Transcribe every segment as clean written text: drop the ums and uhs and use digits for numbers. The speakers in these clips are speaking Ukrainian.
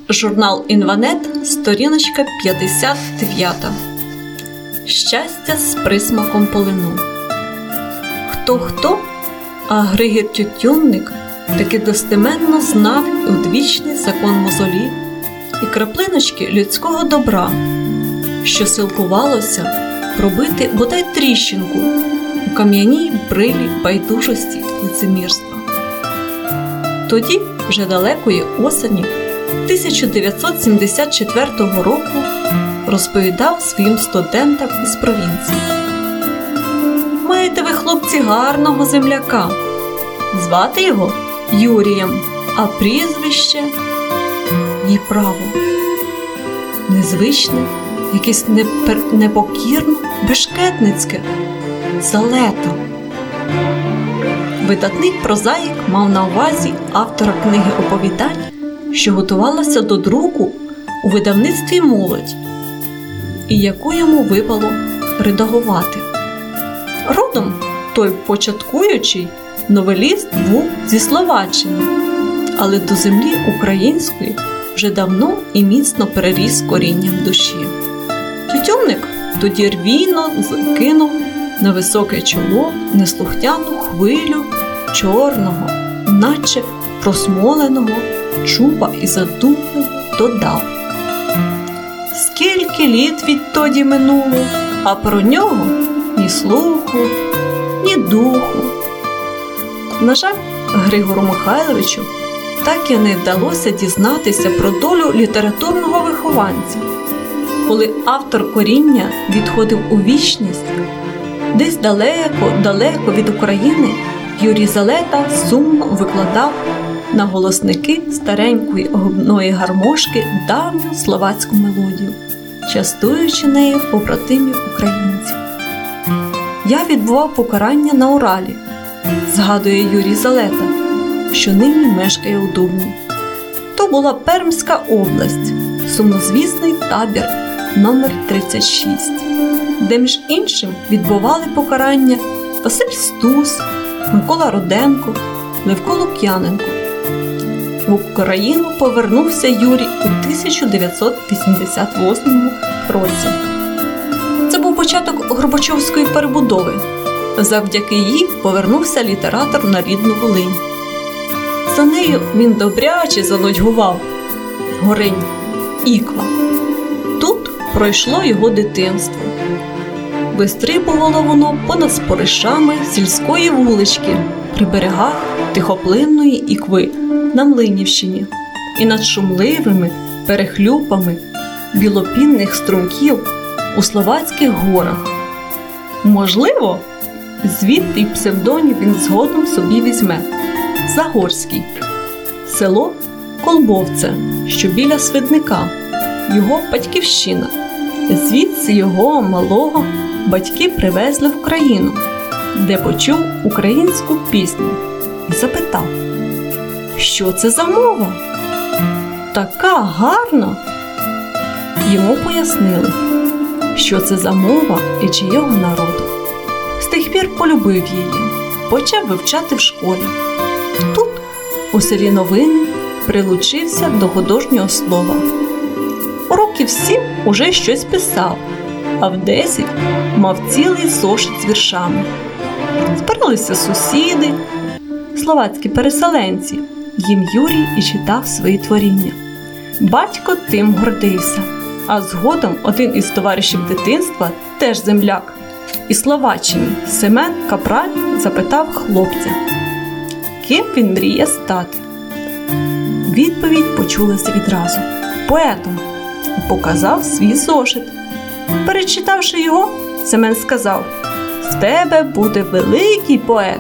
Журнал «Інванет», сторіночка 59. Щастя з присмаком полину. Хто-хто, а Григір Тютюнник таки достеменно знав одвічний закон мозолі і краплиночки людського добра, що силкувалося пробити бодай тріщинку у кам'яній брилі байдужості лицемірства. Тоді, вже далекої осені 1974 року, розповідав своїм студентам із провінції: «Маєте ви, хлопці, гарного земляка. Звати його Юрієм, а прізвище...» Ні, право. Незвичне, якесь непокірно, бешкетницьке. Залета. Видатний прозаїк мав на увазі автора книги оповідань, що готувалася до друку у видавництві «Молодь», і яку йому випало редагувати. Родом той початкуючий новеліст був зі Словаччини, але до землі української вже давно і міцно переріс корінням душі. Тютюнник тоді рвійно закинув на високе чоло неслухняну хвилю чорного, наче просмоленого чуба і задумливо додав: «Скільки літ відтоді минуло, а про нього ні слуху, ні духу». На жаль, Григору Михайловичу так і не вдалося дізнатися про долю літературного вихованця. Коли автор коріння відходив у вічність, десь далеко від України, Юрій Залета сумно викладав на голосники старенької губної гармошки давню словацьку мелодію, частуючи нею побратимів українців. «Я відбував покарання на Уралі», – згадує Юрій Залета, що нині мешкає у Дубні. То була Пермська область, сумнозвісний табір номер 36, де між іншим відбували покарання Василь Стус, Микола Руденко, Левко Лук'яненко. В Україну повернувся Юрій у 1988 році. Це був початок Горбачовської перебудови. Завдяки їй повернувся літератор на рідну Волинь. За нею він добряче занудьгував. Горинь, Іква. Тут пройшло його дитинство. Вистрибувало воно понад споришами сільської вулички при берегах тихоплинної Ікви на Млинівщині і над шумливими перехлюпами білопінних струмків у Словацьких горах. Можливо, звідти й псевдонім він згодом собі візьме – Загорський. Село Колбовце, що біля Свидника, його батьківщина. Звідси його малого батьки привезли в Україну, де почув українську пісню і запитав: «Що це за мова? Така гарна!» Йому пояснили, що це за мова і чийого народу. З тих пір полюбив її, почав вивчати в школі. Тут, у селі Новини, прилучився до художнього слова. У років 7 уже щось писав, а в 10 мав цілий зошит з віршами. Збиралися сусіди, словацькі переселенці. Їм Юрій і читав свої творіння. Батько тим гордився, а згодом один із товаришів дитинства, теж земляк, із Словаччини, Семен Капраль, запитав хлопця, ким він мріє стати. Відповідь почулася відразу – поетом, і показав свій зошит. Перечитавши його, Семен сказав: «З тебе буде великий поет».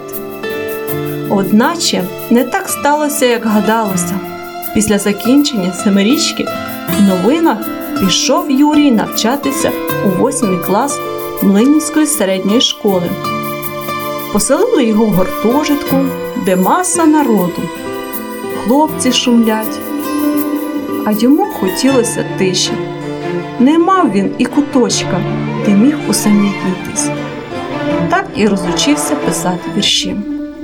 Одначе не так сталося, як гадалося. Після закінчення 7-річки в Новинах пішов Юрій навчатися у 8 клас Млинівської середньої школи. Поселили його в гуртожитку, де маса народу. Хлопці шумлять. А йому хотілося тиші. Не мав він і куточка, де міг усамітнитись. Так і розучився писати вірші.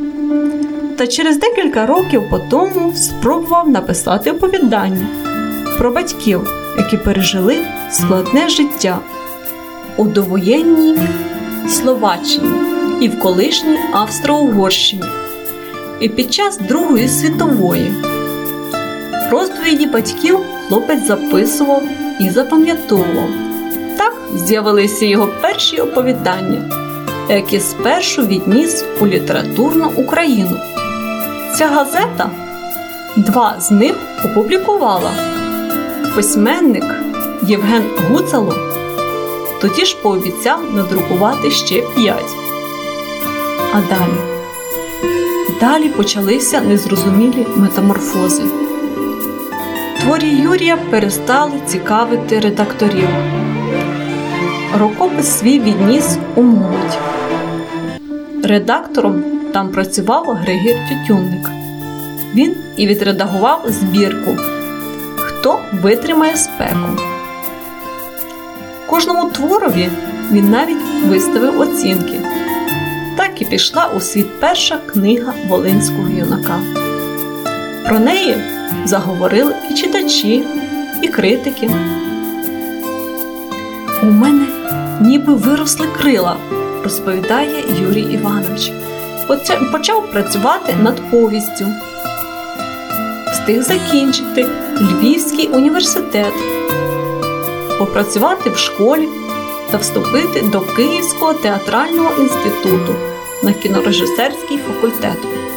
Та через декілька років по тому спробував написати оповідання. про батьків, які пережили складне життя у довоєнній Словаччині і в колишній Австро-Угорщині, і під час Другої світової. Розповіді батьків хлопець записував і запам'ятовував. Так з'явилися його перші оповідання, які спершу відніс у літературну Україну. Ця газета 2 з них опублікувала. Письменник Євген Гуцало тоді ж пообіцяв надрукувати ще 5. А далі почалися незрозумілі метаморфози. Творі Юрія перестали цікавити редакторів. Рукопис свій відніс у молодь. Редактором там працював Григір Тютюнник. Він і відредагував збірку «Хто витримає спеку». Кожному творові він навіть виставив оцінки. Так і пішла у світ перша книга волинського юнака. Про неї заговорили і читачі, і критики. «У мене ніби виросли крила», – розповідає Юрій Іванович. Почав працювати над повістю. Встиг закінчити Львівський університет, попрацювати в школі та вступити до Київського театрального інституту на кінорежисерський факультет.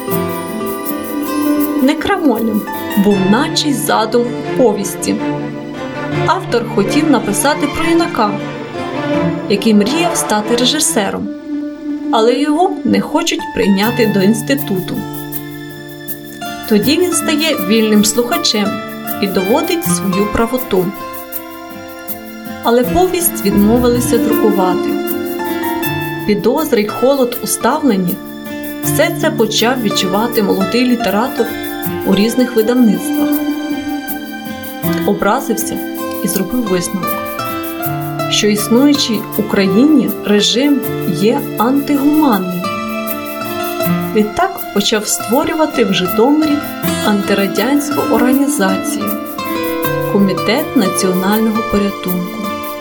Некрамольним був наче задум повісті. Автор хотів написати про юнака, який мріяв стати режисером, але його не хочуть прийняти до інституту. Тоді він стає вільним слухачем і доводить свою правоту. Але повість відмовилися друкувати. Підозри й холод у ставленні – все це почав відчувати молодий літератор у різних видавництвах. Образився і зробив висновок, що існуючий в Україні режим є антигуманним. Відтак почав створювати в Житомирі антирадянську організацію «Комітет національного порятунку».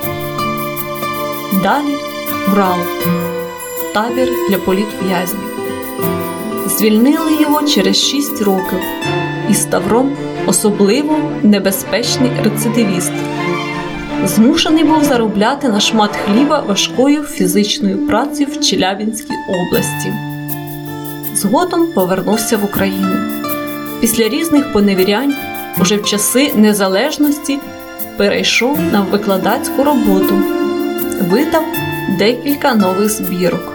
Далі Урал – табір для політв'язнів. Звільнили його через 6 років, і Ставром особливо небезпечний рецидивіст. Змушений був заробляти на шмат хліба важкою фізичною працею в Челябинській області. Згодом повернувся в Україну. Після різних поневірянь, уже в часи незалежності, перейшов на викладацьку роботу, видав декілька нових збірок.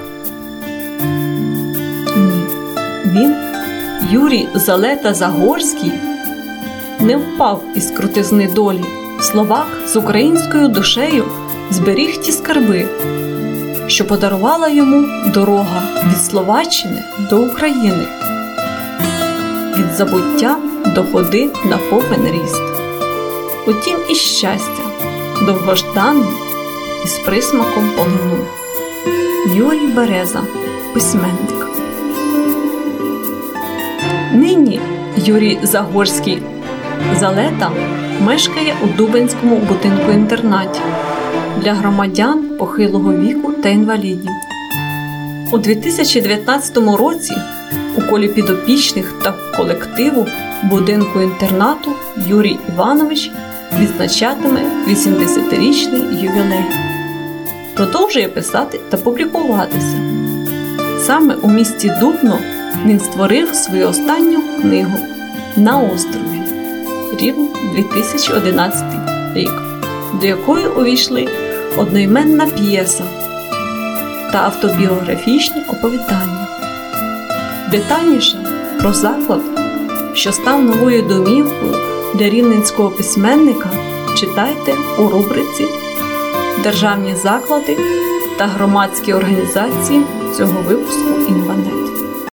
Ні, він, Юрій Залета-Загорський, не впав із крутизни долі. Словак з українською душею зберіг ті скарби, що подарувала йому дорога від Словаччини до України, від забуття до ходи на повен ріст. Утім, і щастя, довгожданне і з присмаком полину. Юрій Береза, письменник. Нині Юрій Загорський Залета мешкає у Дубенському будинку-інтернаті для громадян похилого віку та інвалідів. У 2019 році у колі підопічних та колективу будинку-інтернату Юрій Іванович відзначатиме 80-річний ювілей. Продовжує писати та публікуватися. Саме у місті Дубно він створив свою останню книгу «На острові», рівно 2011 рік, до якої увійшли одноіменна п'єса та автобіографічні оповідання. Детальніше про заклад, що став новою домівкою для рівненського письменника, читайте у рубриці «Державні заклади та громадські організації» цього випуску «Інванет».